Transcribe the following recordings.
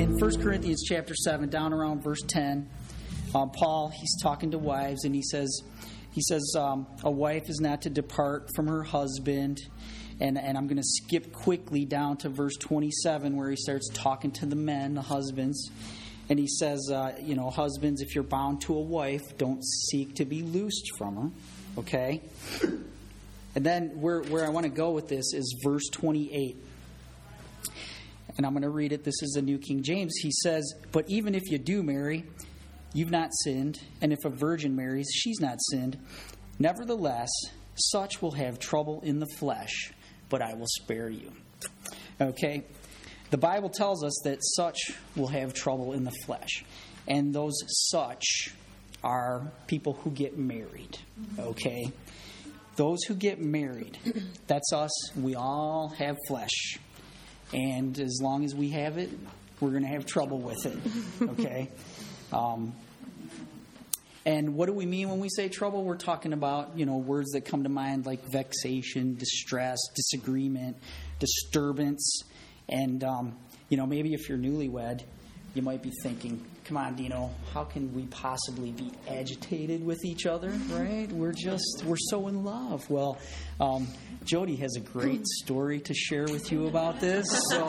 in 1 Corinthians chapter 7, down around verse 10, Paul, he's talking to wives, and he says, a wife is not to depart from her husband. And I'm going to skip quickly down to verse 27 where he starts talking to the men, the husbands. And he says, husbands, if you're bound to a wife, don't seek to be loosed from her. Okay? And then where I want to go with this is verse 28. And I'm going to read it. This is the New King James. He says, but even if you do marry, you've not sinned. And if a virgin marries, she's not sinned. Nevertheless, such will have trouble in the flesh, but I will spare you. Okay? The Bible tells us that such will have trouble in the flesh. And those such are people who get married. Okay? Those who get married, that's us. We all have flesh. And as long as we have it, we're going to have trouble with it. Okay? And what do we mean when we say trouble? We're talking about, words that come to mind like vexation, distress, disagreement, disturbance. And, maybe if you're newlywed, you might be thinking, come on, Dino, how can we possibly be agitated with each other, right? We're so in love. Well, Jody has a great story to share with you about this.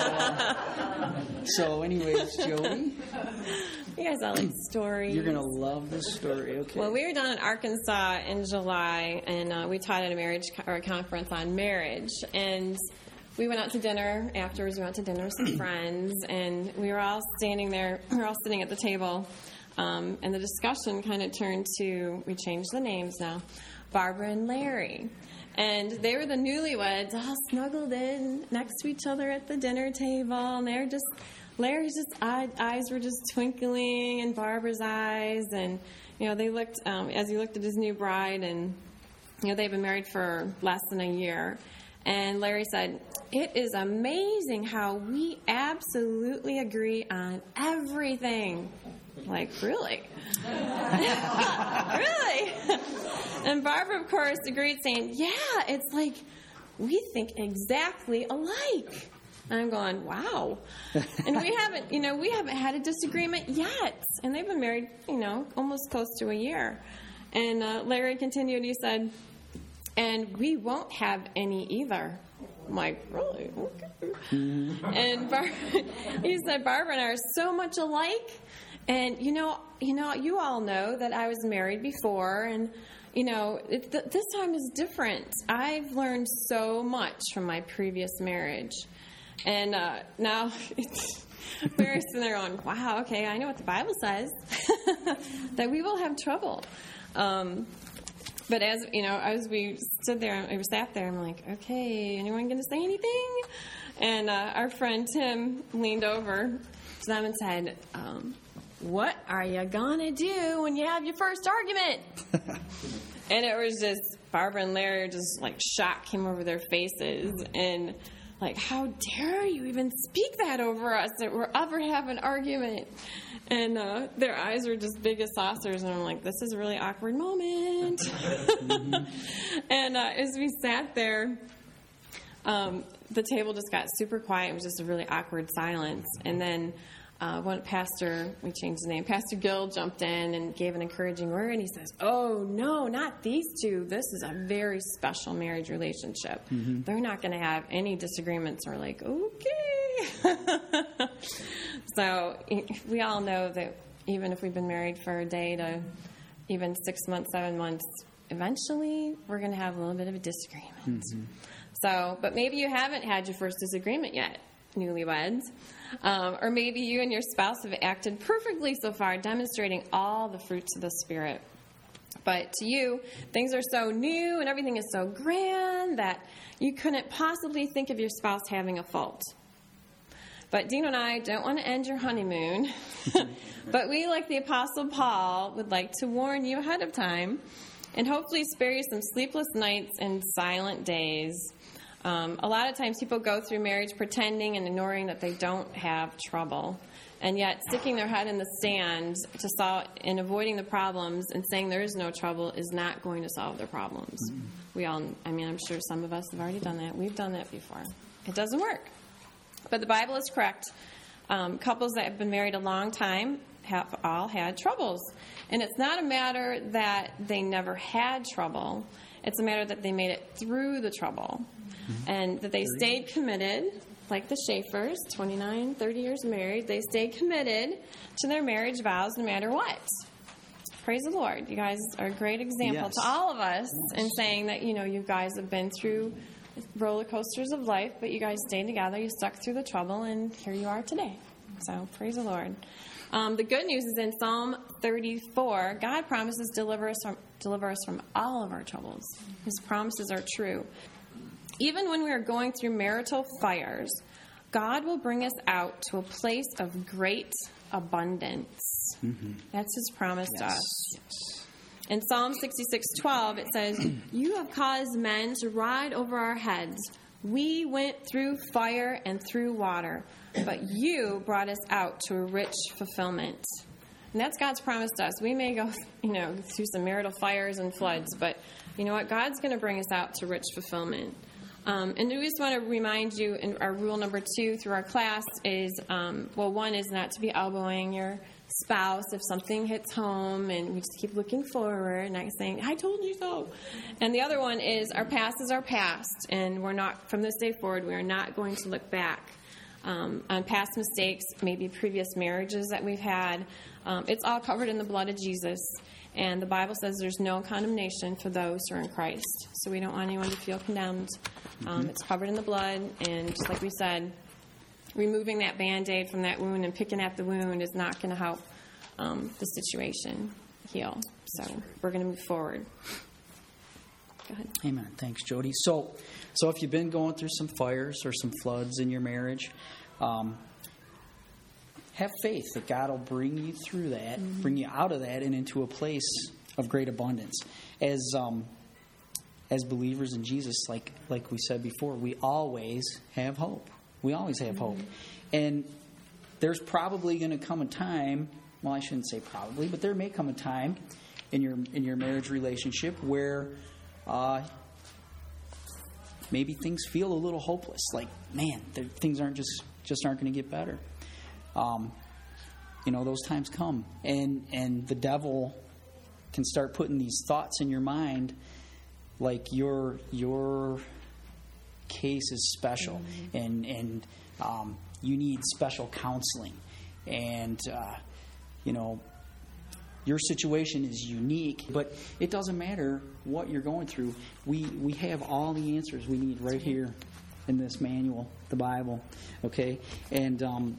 So anyways, Jody. You guys all like stories. You're going to love this story, okay. Well, we were down in Arkansas in July, and we taught at a conference on marriage. And we went out to dinner afterwards. We went to dinner with some friends, and we were all standing there. We were all sitting at the table, and the discussion kind of turned to, we changed the names now, Barbara and Larry. And they were the newlyweds, all snuggled in next to each other at the dinner table, and they're just... Larry's eyes were just twinkling in Barbara's eyes, and they looked as he looked at his new bride, and they've been married for less than a year. And Larry said, "It is amazing how we absolutely agree on everything." Like, really? Really? And Barbara, of course, agreed, saying, "Yeah, it's like we think exactly alike." And I'm going, wow. And we haven't had a disagreement yet. And they've been married, almost close to a year. And Larry continued, he said, and we won't have any either. I'm like, really? Okay. Mm-hmm. And he said, Barbara and I are so much alike. And, you all know that I was married before. And, this time is different. I've learned so much from my previous marriage. And now we're sitting there going, wow, okay, I know what the Bible says, that we will have trouble. But as we stood there, we sat there, I'm like, okay, anyone going to say anything? And our friend Tim leaned over to them and said, what are you going to do when you have your first argument? And it was just, Barbara and Larry, just like shock came over their faces, and like, how dare you even speak that over us, that we'll ever have an argument? And their eyes were just big as saucers, and I'm like, this is a really awkward moment. Mm-hmm. And as we sat there, the table just got super quiet. It was just a really awkward silence. And then one pastor, we changed the name, Pastor Gill jumped in and gave an encouraging word, and he says, oh, no, not these two. This is a very special marriage relationship. Mm-hmm. They're not going to have any disagreements. We're like, okay. So we all know that even if we've been married for a day to even 6 months, 7 months, eventually we're going to have a little bit of a disagreement. Mm-hmm. So, but maybe you haven't had your first disagreement yet, newlyweds. Or maybe you and your spouse have acted perfectly so far, demonstrating all the fruits of the Spirit. But to you, things are so new and everything is so grand that you couldn't possibly think of your spouse having a fault. But Dino and I don't want to end your honeymoon. But we, like the Apostle Paul, would like to warn you ahead of time and hopefully spare you some sleepless nights and silent days. A lot of times people go through marriage pretending and ignoring that they don't have trouble, and yet sticking their head in the sand to solve and avoiding the problems and saying there is no trouble is not going to solve their problems. Mm-hmm. I'm sure some of us have already done that. We've done that before. It doesn't work. But the Bible is correct Couples that have been married a long time have all had troubles. And it's not a matter that they never had trouble. It's a matter that they made it through the trouble. And that they stayed committed, like the Schaefers, 29, 30 years married. They stayed committed to their marriage vows no matter what. Praise the Lord. You guys are a great example to all of us in saying that, you guys have been through roller coasters of life, but you guys stayed together, you stuck through the trouble, and here you are today. So, praise the Lord. The good news is in Psalm 34, God promises to deliver us from all of our troubles. His promises are true. Even when we are going through marital fires, God will bring us out to a place of great abundance. Mm-hmm. That's His promise to us. Yes. In Psalm 66:12, it says, "You have caused men to ride over our heads. We went through fire and through water, but you brought us out to a rich fulfillment." And that's God's promise to us. We may go, through some marital fires and floods, but you know what? God's going to bring us out to rich fulfillment. And we just want to remind you, in our rule number 2 through our class is, one is not to be elbowing your spouse if something hits home, and we just keep looking forward, not saying, "I told you so." And the other one is, our past is our past, and we're not, from this day forward, we are not going to look back on past mistakes, maybe previous marriages that we've had. It's all covered in the blood of Jesus. And the Bible says there's no condemnation for those who are in Christ. So we don't want anyone to feel condemned. It's covered in the blood. And just like we said, removing that Band-Aid from that wound and picking at the wound is not going to help the situation heal. So we're going to move forward. Go ahead. Amen. Thanks, Jody. So if you've been going through some fires or some floods in your marriage, have faith that God will bring you through that, bring you out of that, and into a place of great abundance. As believers in Jesus, like we said before, we always have hope. We always have hope. And there's probably going to come a time, well, I shouldn't say probably, but there may come a time in your marriage relationship where maybe things feel a little hopeless. Like, man, things aren't aren't going to get better. Those times come, and the devil can start putting these thoughts in your mind, like your case is special, and you need special counseling, and your situation is unique. But it doesn't matter what you're going through. We have all the answers we need right here in this manual, the Bible. Okay, and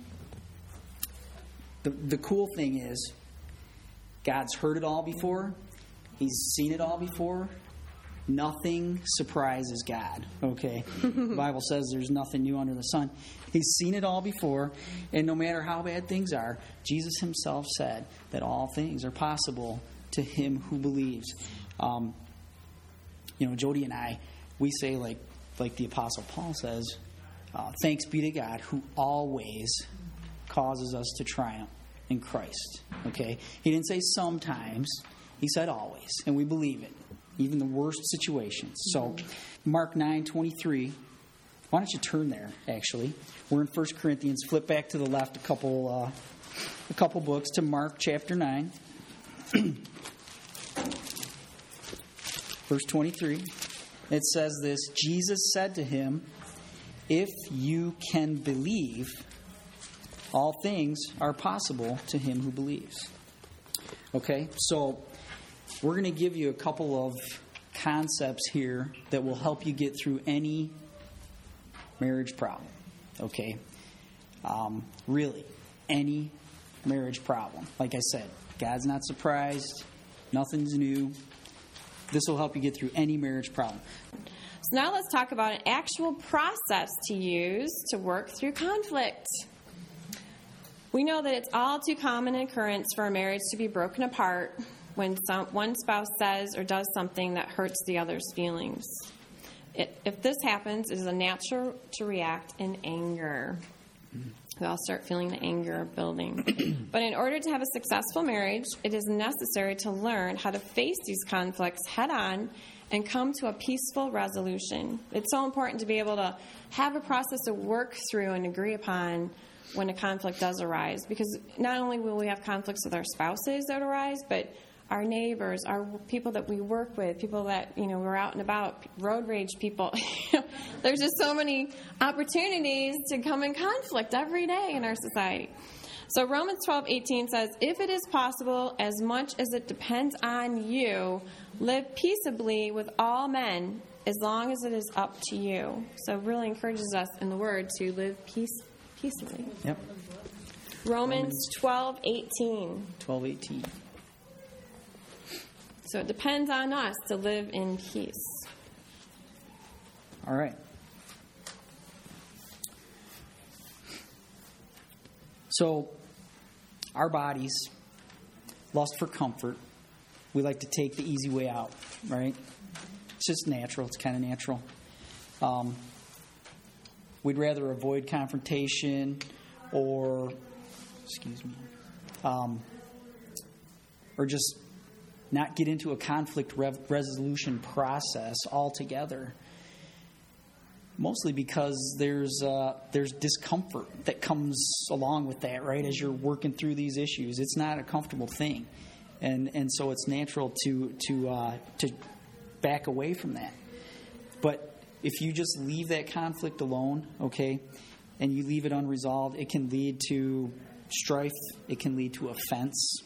the cool thing is, God's heard it all before. He's seen it all before. Nothing surprises God, okay? The Bible says there's nothing new under the sun. He's seen it all before, and no matter how bad things are, Jesus himself said that all things are possible to him who believes. Jody and I, we say like the Apostle Paul says, thanks be to God who always causes us to triumph in Christ. Okay? He didn't say sometimes. He said always. And we believe it. Even the worst situations. So, Mark 9:23. Why don't you turn there, actually? We're in 1 Corinthians. Flip back to the left a couple books to Mark chapter 9. Verse 23. It says this, Jesus said to him, "If you can believe, all things are possible to him who believes." Okay, so we're going to give you a couple of concepts here that will help you get through any marriage problem. Okay, really, any marriage problem. Like I said, God's not surprised. Nothing's new. This will help you get through any marriage problem. So now let's talk about an actual process to use to work through conflict. We know that it's all too common an occurrence for a marriage to be broken apart when one spouse says or does something that hurts the other's feelings. If this happens, it is natural to react in anger. We all start feeling the anger building. But in order to have a successful marriage, it is necessary to learn how to face these conflicts head on and come to a peaceful resolution. It's so important to be able to have a process to work through and agree upon when a conflict does arise, because not only will we have conflicts with our spouses that arise, but our neighbors, our people that we work with, people that, we're out and about, road rage people. There's just so many opportunities to come in conflict every day in our society. So Romans 12:18 says, if it is possible, as much as it depends on you, live peaceably with all men, as long as it is up to you. So it really encourages us in the Word to live peaceably. Yep. Romans 12:18. 12:18. So it depends on us to live in peace. All right. So, our bodies lust for comfort. We like to take the easy way out, right? It's just natural. It's kind of natural. We'd rather avoid confrontation or just not get into a conflict resolution process altogether. Mostly because there's discomfort that comes along with that, right? As you're working through these issues, it's not a comfortable thing, and so it's natural to back away from that. But if you just leave that conflict alone, okay, and you leave it unresolved, it can lead to strife. It can lead to offense.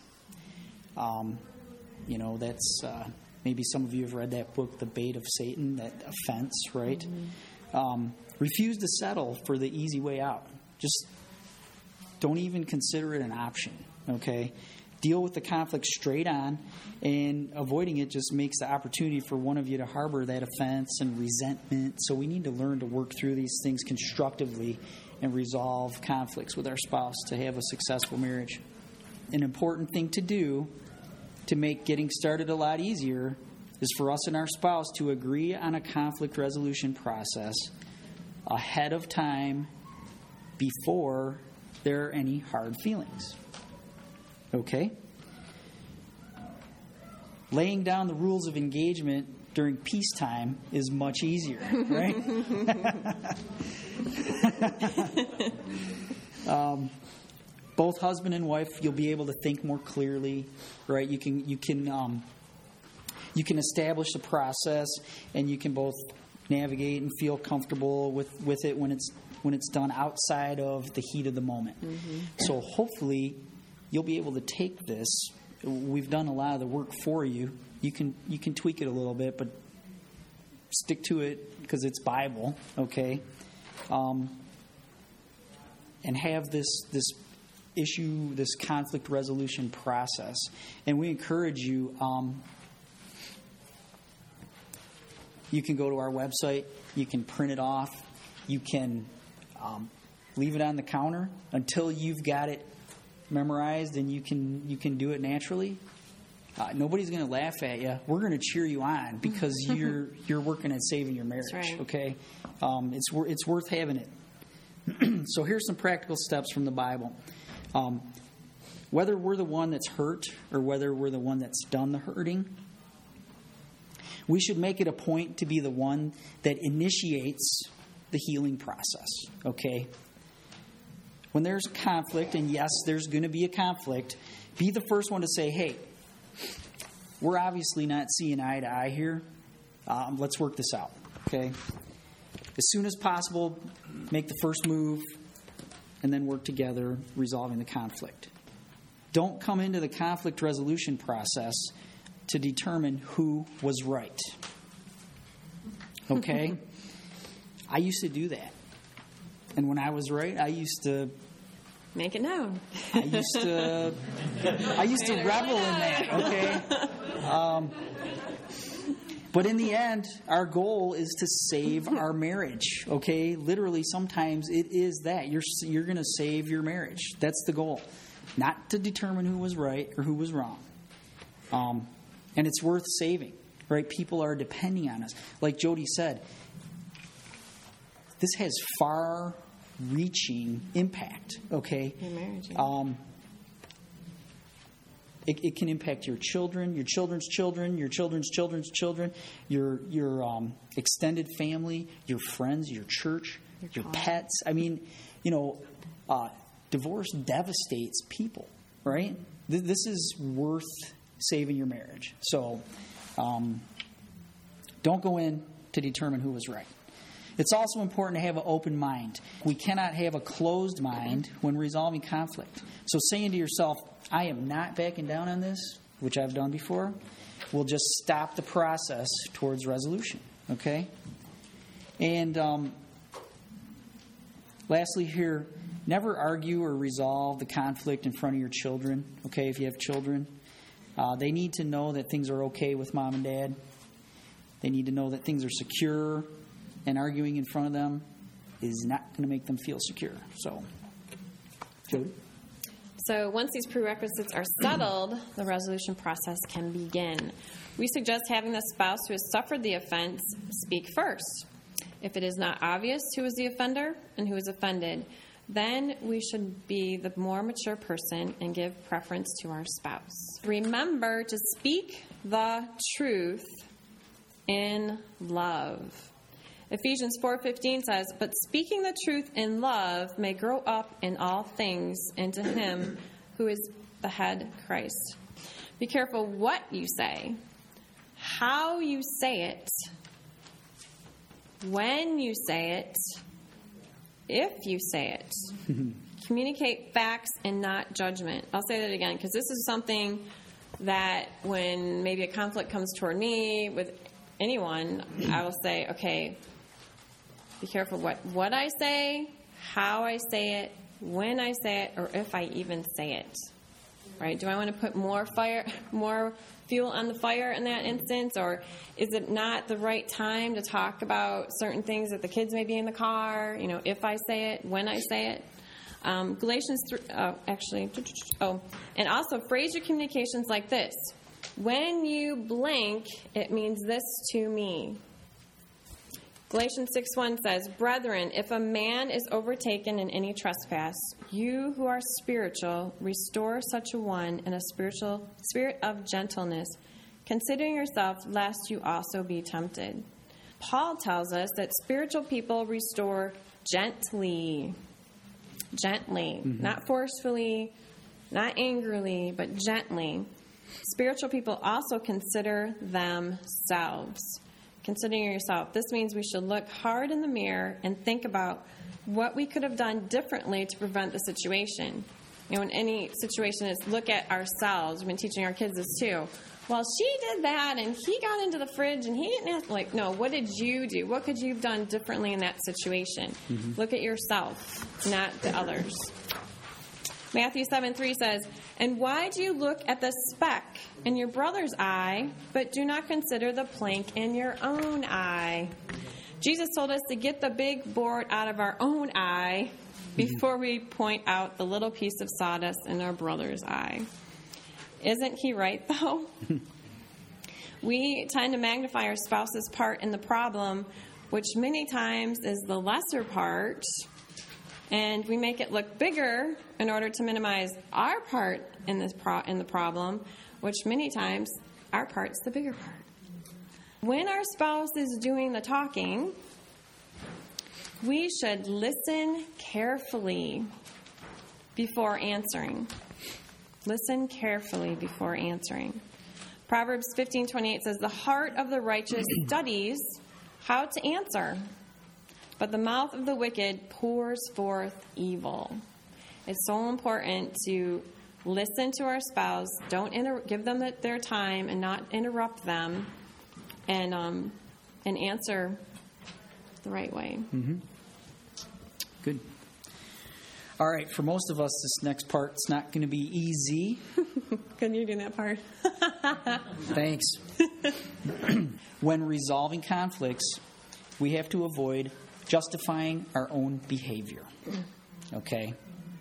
That's maybe some of you have read that book, The Bait of Satan, that offense, right? Mm-hmm. Refuse to settle for the easy way out. Just don't even consider it an option, okay? Deal with the conflict straight on, and avoiding it just makes the opportunity for one of you to harbor that offense and resentment. So we need to learn to work through these things constructively and resolve conflicts with our spouse to have a successful marriage. An important thing to do to make getting started a lot easier is for us and our spouse to agree on a conflict resolution process ahead of time before there are any hard feelings. Okay? Laying down the rules of engagement during peacetime is much easier, right? Both husband and wife, you'll be able to think more clearly, right? You can establish the process, and you can both navigate and feel comfortable with it when it's done outside of the heat of the moment. Mm-hmm. So hopefully, you'll be able to take this. We've done a lot of the work for you. You can tweak it a little bit, but stick to it because it's Bible, okay? And have this issue, this conflict resolution process. And we encourage you, you can go to our website, you can print it off, you can leave it on the counter until you've got it memorized and you can do it naturally. Nobody's going to laugh at you. We're going to cheer you on because you're working at saving your marriage. That's right. Okay, it's worth having it. So here's some practical steps from the Bible. Whether we're the one that's hurt or whether we're the one that's done the hurting, we should make it a point to be the one that initiates the healing process. Okay. When there's conflict, and yes, there's going to be a conflict, be the first one to say, hey, we're obviously not seeing eye to eye here. Let's work this out, okay? As soon as possible, make the first move, and then work together, resolving the conflict. Don't come into the conflict resolution process to determine who was right, okay? I used to do that. And when I was right, I used to make it known. I used to revel in that, okay? But in the end, our goal is to save our marriage, okay? Literally, sometimes it is that. You're going to save your marriage. That's the goal. Not to determine who was right or who was wrong. And it's worth saving, right? People are depending on us. Like Jody said, this has far-reaching impact, okay? Your marriage, yeah. It can impact your children, your children's children, your children's children's children, your extended family, your friends, your church, your pets. I mean, Divorce devastates people, right? This is worth saving your marriage. So don't go in to determine who was right. It's also important to have an open mind. We cannot have a closed mind when resolving conflict. So saying to yourself, I am not backing down on this, which I've done before, will just stop the process towards resolution, okay? And lastly here, never argue or resolve the conflict in front of your children, okay, if you have children. They need to know that things are okay with mom and dad. They need to know that things are secure, and arguing in front of them is not going to make them feel secure. So, Jody? So once these prerequisites are settled, the resolution process can begin. We suggest having the spouse who has suffered the offense speak first. If it is not obvious who is the offender and who is offended, then we should be the more mature person and give preference to our spouse. Remember to speak the truth in love. Ephesians 4:15 says, "But speaking the truth in love may grow up in all things into him who is the head, Christ." Be careful what you say, how you say it, when you say it, if you say it. Communicate facts and not judgment. I'll say that again because this is something that when maybe a conflict comes toward me with anyone, I will say, okay, be careful what I say, how I say it, when I say it, or if I even say it. Right? Do I want to put more fuel on the fire in that instance, or is it not the right time to talk about certain things that the kids may be in the car? You know, if I say it, when I say it. Galatians 3. And also phrase your communications like this: when you blank, it means this to me. Galatians 6:1 says, "Brethren, if a man is overtaken in any trespass, you who are spiritual, restore such a one in a spiritual spirit of gentleness, considering yourself, lest you also be tempted." Paul tells us that spiritual people restore gently. Gently. Not forcefully, not angrily, but gently. Spiritual people also consider themselves. Considering yourself. This means we should look hard in the mirror and think about what we could have done differently to prevent the situation. You know, in any situation, it's look at ourselves. We've been teaching our kids this too. Well, she did that, and he got into the fridge, and he didn't ask. Like, no, what did you do? What could you have done differently in that situation? Look at yourself, not the others. Matthew 7:3 says, "And why do you look at the speck in your brother's eye, but do not consider the plank in your own eye?" Jesus told us to get the big board out of our own eye before we point out the little piece of sawdust in our brother's eye. Isn't he right, though? We tend to magnify our spouse's part in the problem, which many times is the lesser part, and we make it look bigger in order to minimize our part in the problem, which many times our part's the bigger part. When our spouse is doing the talking, we should listen carefully before answering. Listen carefully before answering. Proverbs 15:28 says, "The heart of the righteous studies how to answer, but the mouth of the wicked pours forth evil." It's so important to listen to our spouse. Don't give them their time and not interrupt them, and answer the right way. Good. All right, for most of us, this next part's not going to be easy. Can you do that part? Thanks. When resolving conflicts, we have to avoid justifying our own behavior. Okay?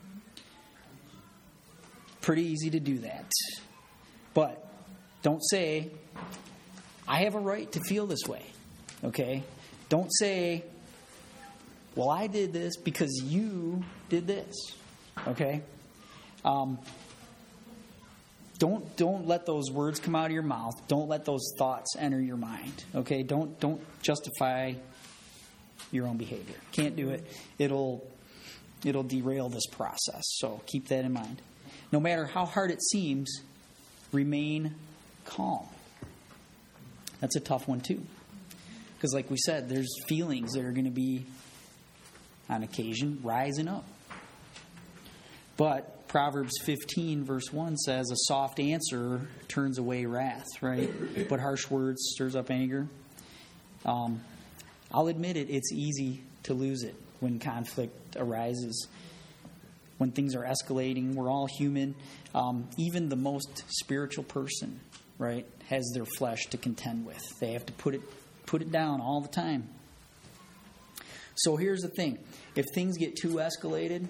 Pretty easy to do that. But don't say, "I have a right to feel this way." Okay? Don't say, "Well, I did this because you did this." Okay? Don't let those words come out of your mouth. Don't let those thoughts enter your mind. Okay? Don't justify your own behavior. Can't do it. It'll it'll derail this process. So keep that in mind. No matter how hard it seems, remain calm. That's a tough one too. Because like we said, there's feelings that are going to be, on occasion, rising up. But Proverbs 15 verse 1 says, a soft answer turns away wrath, right? But harsh words stirs up anger. I'll admit it, it's easy to lose it when conflict arises. When things are escalating, we're all human. Even the most spiritual person, right, has their flesh to contend with. They have to put it down all the time. So here's the thing. If things get too escalated,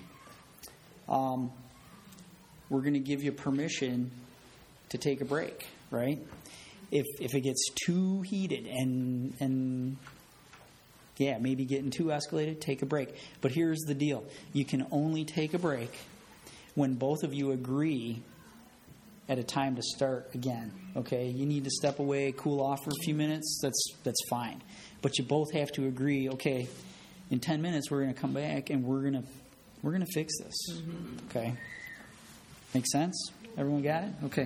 we're going to give you permission to take a break, right? If it gets too heated and maybe getting too escalated, take a break. But here's the deal. You can only take a break when both of you agree at a time to start again, okay? You need to step away, cool off for a few minutes, that's fine. But you both have to agree, okay, in 10 minutes we're going to come back and we're going to fix this, okay? Make sense? Everyone got it? Okay.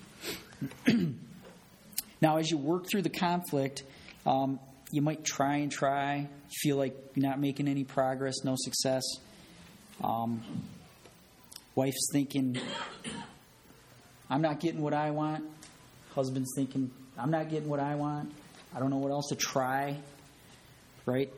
Now, as you work through the conflict, you might try, feel like you're not making any progress, no success. Wife's thinking, I'm not getting what I want. Husband's thinking, I'm not getting what I want. I don't know what else to try, right?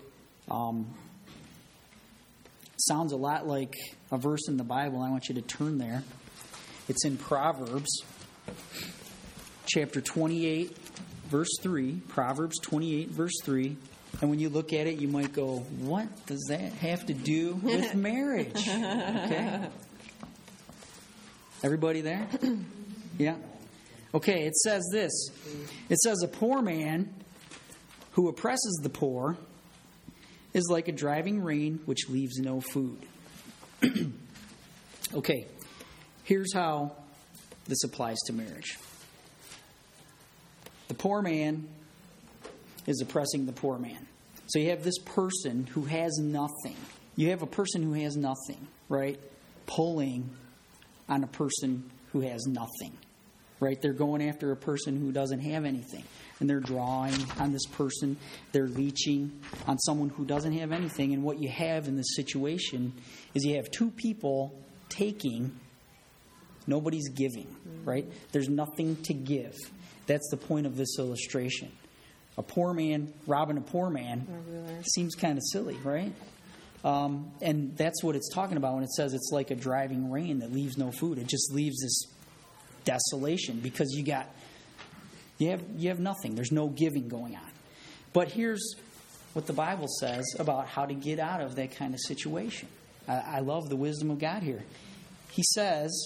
Sounds a lot like a verse in the Bible. I want you to turn there. It's in Proverbs, chapter 28, verse 3. Proverbs 28, verse 3. And when you look at it, you might go, what does that have to do with marriage? Okay. Everybody there? Yeah. Okay, it says this. It says, a poor man who oppresses the poor is like a driving rain which leaves no food. Okay, here's how this applies to marriage. The poor man is oppressing the poor man. So you have this person who has nothing. You have a person who has nothing, right? Pulling on a person who has nothing, right? They're going after a person who doesn't have anything. And they're drawing on this person. They're leeching on someone who doesn't have anything. And what you have in this situation is you have two people taking, nobody's giving, right? There's nothing to give. That's the point of this illustration. A poor man robbing a poor man seems kind of silly, right? And that's what it's talking about when it says it's like a driving rain that leaves no food. It just leaves this desolation because you have nothing. There's no giving going on. But here's what the Bible says about how to get out of that kind of situation. I love the wisdom of God here. He says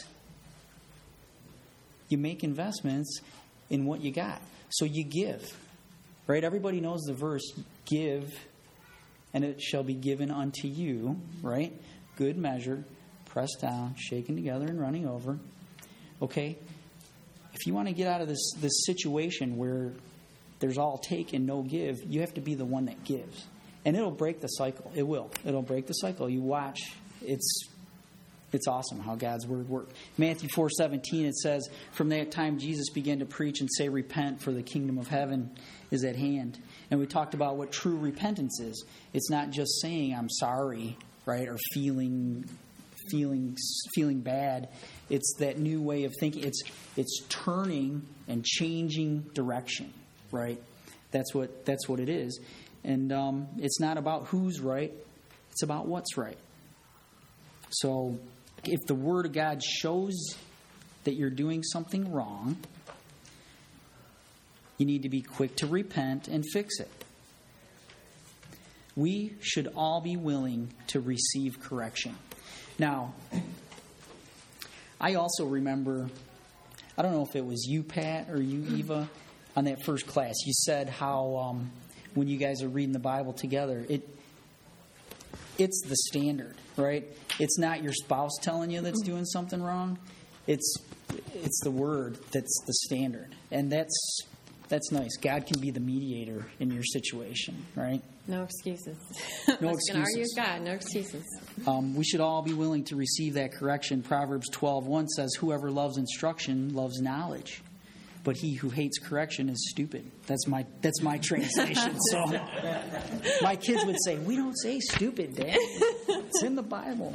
you make investments in what you got. So you give. Right? Everybody knows the verse, give, and it shall be given unto you. Right? Good measure, pressed down, shaken together, and running over. Okay? If you want to get out of this situation where there's all take and no give, you have to be the one that gives. And it'll break the cycle. It will. It'll break the cycle. You watch. It's awesome how God's word works. Matthew 4:17, it says, from that time Jesus began to preach and say, repent, for the kingdom of heaven is at hand. And we talked about what true repentance is. It's not just saying I'm sorry, right, or feeling bad. It's that new way of thinking. It's turning and changing direction, right? That's what it is. And it's not about who's right. It's about what's right. So if the Word of God shows that you're doing something wrong, you need to be quick to repent and fix it. We should all be willing to receive correction. Now, I also remember, I don't know if it was you, Pat, or you, Eva, on that first class, you said how when you guys are reading the Bible together, it's the standard, right? It's not your spouse telling you that's doing something wrong. It's the Word that's the standard. And that's That's nice. God can be the mediator in your situation, right? No excuses. No Let's excuses. argue with God. No excuses. We should all be willing to receive that correction. Proverbs 12:1 says, "Whoever loves instruction loves knowledge, but he who hates correction is stupid." That's my translation. So my kids would say, "We don't say stupid, Dad. It's in the Bible."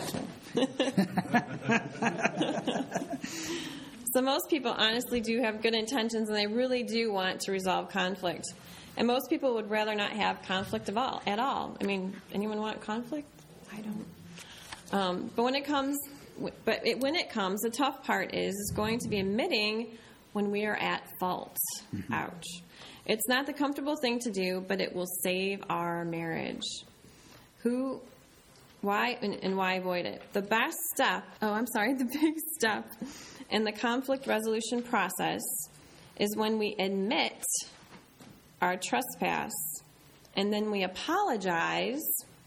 So most people honestly do have good intentions, and they really do want to resolve conflict. And most people would rather not have conflict at all. I mean, anyone want conflict? I don't. But when it comes, the tough part is going to be admitting when we are at fault. Mm-hmm. Ouch. It's not the comfortable thing to do, but it will save our marriage. Why avoid it? The big step in the conflict resolution process is when we admit our trespass and then we apologize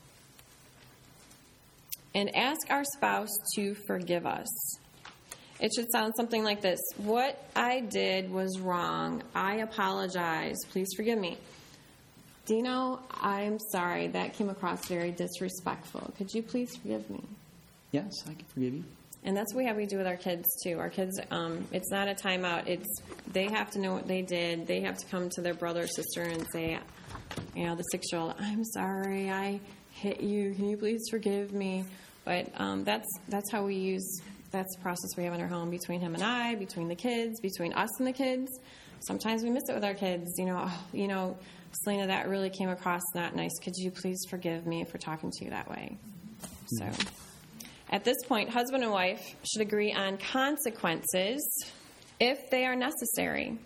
and ask our spouse to forgive us. It should sound something like this: "What I did was wrong. I apologize. Please forgive me. Dino, I'm sorry. That came across very disrespectful. Could you please forgive me?" Yes, I can forgive you. And that's what we do with our kids, too. Our kids, it's not a timeout. They have to know what they did. They have to come to their brother or sister and say, the 6-year-old, "I'm sorry, I hit you. Can you please forgive me?" But that's how we use, that's the process we have in our home between him and I, between the kids, between us and the kids. Sometimes we miss it with our kids. Selena, that really came across not nice. Could you please forgive me for talking to you that way? So at this point, husband and wife should agree on consequences if they are necessary.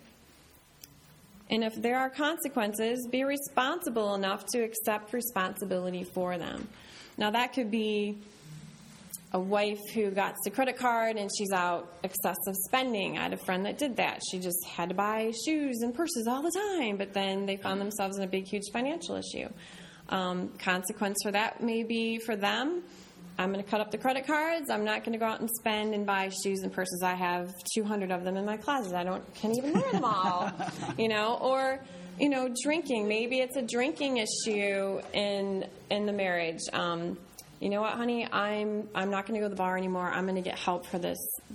And if there are consequences, be responsible enough to accept responsibility for them. Now, that could be a wife who got the credit card and she's out excessive spending. I had a friend that did that. She just had to buy shoes and purses all the time, but then they found themselves in a big, huge financial issue. Consequence for that may be for them, I'm going to cut up the credit cards. I'm not going to go out and spend and buy shoes and purses. I have 200 of them in my closet. Can't even wear them all, Or, drinking. Maybe it's a drinking issue in the marriage. You know what, honey? I'm not going to go to the bar anymore. I'm going to get help for this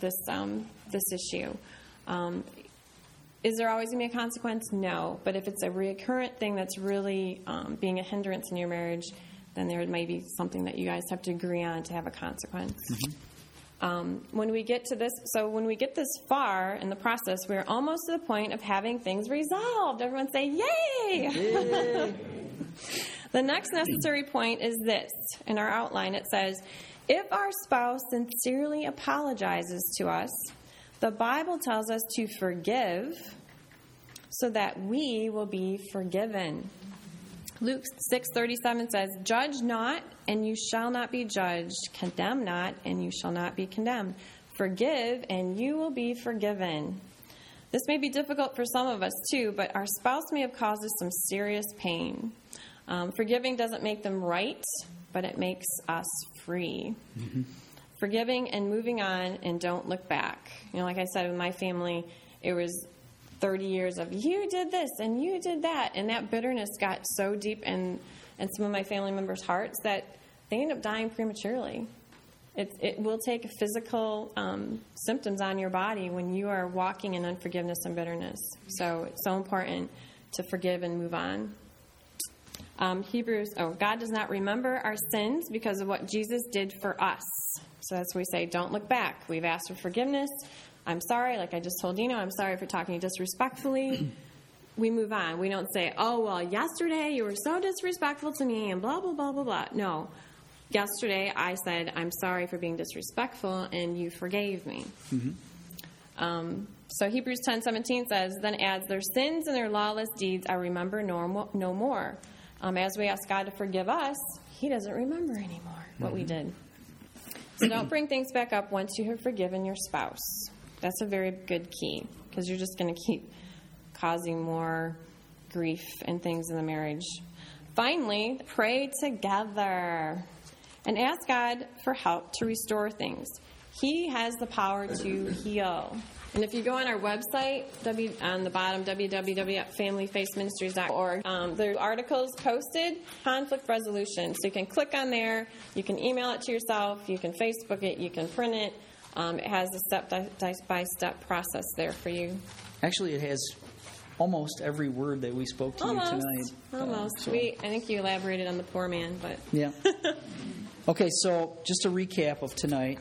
issue. Is there always going to be a consequence? No. But if it's a recurrent thing that's really being a hindrance in your marriage, then there may be something that you guys have to agree on to have a consequence. Mm-hmm. When we get this far in the process, we're almost to the point of having things resolved. Everyone say, "Yay!" Yay. The next necessary point is this. In our outline, it says, if our spouse sincerely apologizes to us, the Bible tells us to forgive so that we will be forgiven. Luke 6:37 says, "Judge not, and you shall not be judged. Condemn not, and you shall not be condemned. Forgive, and you will be forgiven." This may be difficult for some of us, too, but our spouse may have caused us some serious pain. Forgiving doesn't make them right, but it makes us free. Mm-hmm. Forgiving and moving on, and don't look back. Like I said, with my family, it was 30 years of you did this and you did that, and that bitterness got so deep in some of my family members' hearts that they end up dying prematurely. It will take physical symptoms on your body when you are walking in unforgiveness and bitterness. So it's so important to forgive and move on. God does not remember our sins because of what Jesus did for us. So that's what we say, don't look back. We've asked for forgiveness. I'm sorry, like I just told Dino, I'm sorry for talking to you disrespectfully. We move on. We don't say, oh, well, yesterday you were so disrespectful to me and blah, blah, blah, blah, blah. No. Yesterday I said, I'm sorry for being disrespectful, and you forgave me. Mm-hmm. So Hebrews 10:17 says, then adds, their sins and their lawless deeds I remember no more. As we ask God to forgive us, he doesn't remember anymore what we did. So don't bring things back up once you have forgiven your spouse. That's a very good key, because you're just going to keep causing more grief and things in the marriage. Finally, pray together and ask God for help to restore things. He has the power to heal. And if you go on our website, on the bottom, www.familyfaithministries.org, there are articles posted, conflict resolution. So you can click on there, you can email it to yourself, you can Facebook it, you can print it. It has a step-by-step process there for you. Actually, it has almost every word that we spoke to you tonight. Almost. I think you elaborated on the poor man, but... Yeah. Okay, so just a recap of tonight.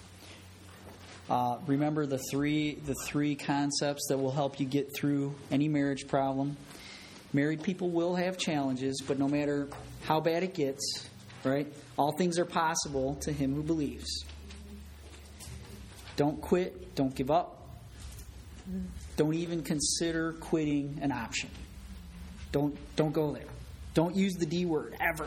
Remember the three concepts that will help you get through any marriage problem. Married people will have challenges, but no matter how bad it gets, right? All things are possible to him who believes. Don't quit. Don't give up. Don't even consider quitting an option. Don't go there. Don't use the D word ever.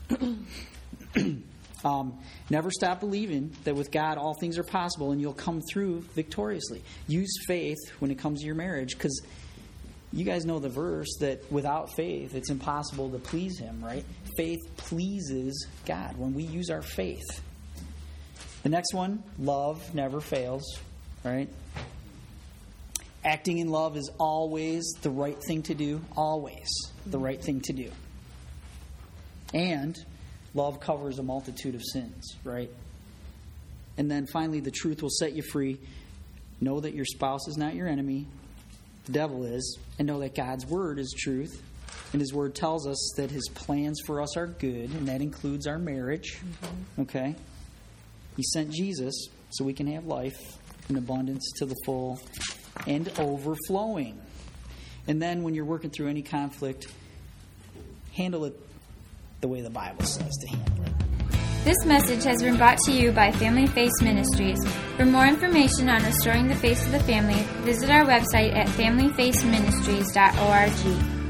Never stop believing that with God all things are possible and you'll come through victoriously. Use faith when it comes to your marriage, because you guys know the verse that without faith it's impossible to please Him, right? Faith pleases God when we use our faith. The next one, love never fails, right? Acting in love is always the right thing to do, always the right thing to do. And love covers a multitude of sins, right? And then finally, the truth will set you free. Know that your spouse is not your enemy. The devil is. And know that God's word is truth. And His word tells us that His plans for us are good, and that includes our marriage. Okay? He sent Jesus so we can have life in abundance to the full and overflowing. And then when you're working through any conflict, handle it the way the Bible says to handle it. This message has been brought to you by Family Faith Ministries. For more information on restoring the faith of the family, visit our website at familyfaithministries.org.